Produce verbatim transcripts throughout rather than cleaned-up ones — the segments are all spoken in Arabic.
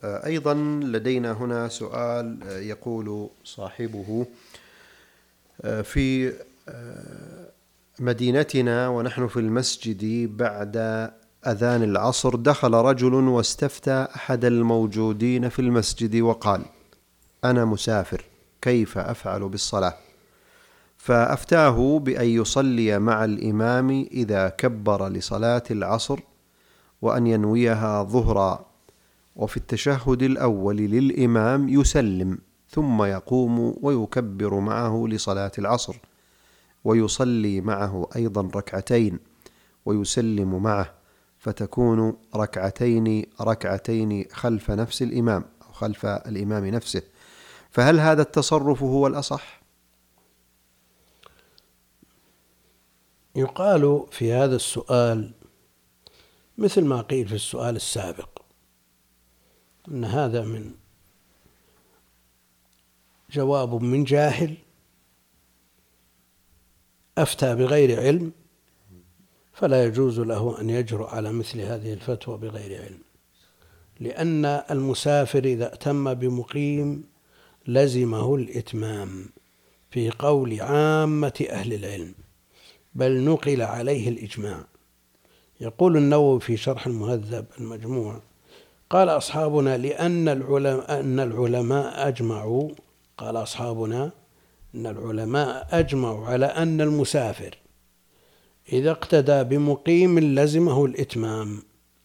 أيضا لدينا هنا سؤال يقول صاحبه: في مدينتنا ونحن في المسجد بعد أذان العصر دخل رجل واستفتى أحد الموجودين في المسجد وقال: أنا مسافر، كيف أفعل بالصلاة؟ فأفتاه بأن يصلي مع الإمام إذا كبر لصلاة العصر، وأن ينويها ظهرا، وفي التشهد الأول للإمام يسلم ثم يقوم ويكبر معه لصلاة العصر، ويصلي معه أيضا ركعتين ويسلم معه، فتكون ركعتين ركعتين خلف نفس الإمام أو خلف الإمام نفسه. فهل هذا التصرف هو الأصح؟ يقال في هذا السؤال مثل ما قيل في السؤال السابق، أن هذا من جواب من جاهل أفتى بغير علم، فلا يجوز له أن يجرؤ على مثل هذه الفتوى بغير علم، لأن المسافر إذا أتم بمقيم لزمه الإتمام في قول عامة أهل العلم، بل نقل عليه الإجماع. يقول النووي في شرح المهذب المجموع: قال أصحابنا لأن العلماء أن العلماء أجمعوا قال أصحابنا أن العلماء أجمعوا على أن المسافر إذا اقتدى بمقيم لزمه الإتمام.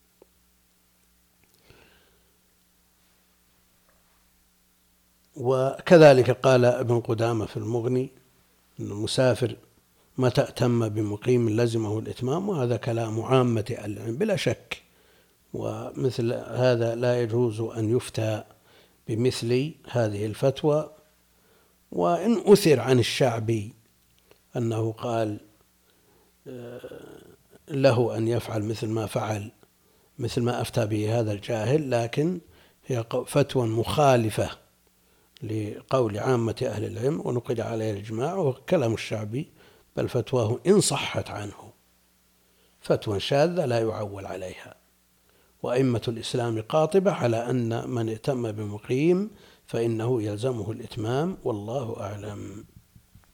وكذلك قال ابن قدامة في المغني أن المسافر متى أتم بمقيم لزمه الإتمام، وهذا كلام عامة العلم بلا شك. ومثل هذا لا يجوز أن يفتى بمثل هذه الفتوى. وإن أثر عن الشعبي أنه قال له أن يفعل مثل ما فعل مثل ما أفتى به هذا الجاهل، لكن هي فتوى مخالفة لقول عامة أهل العلم ونقل عليه الإجماع وكلام الشعبي، بل فتواه إن صحت عنه فتوى شاذة لا يعول عليها. وأئمة الإسلام قاطبة على أن من ائتم بمقيم فإنه يلزمه الإتمام، والله أعلم.